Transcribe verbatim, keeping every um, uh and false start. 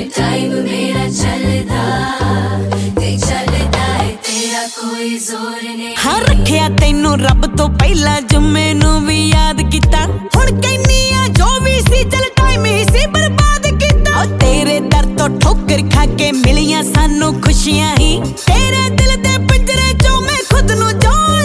Time मेरा चलदा ते चलदा है तेरा कोई जोर नहीं। हाँ रखिया तैनू रब तो पहला जुम्मे नू भी याद किता हुण कहनी आ जो भी सी चल टाइम ही सी बर्बाद किता। ओ तेरे दर तो ठोकर खा के मिलियां सानू खुशियां ही तेरे दिल दे पिंजरे चों मैं खुद नू जान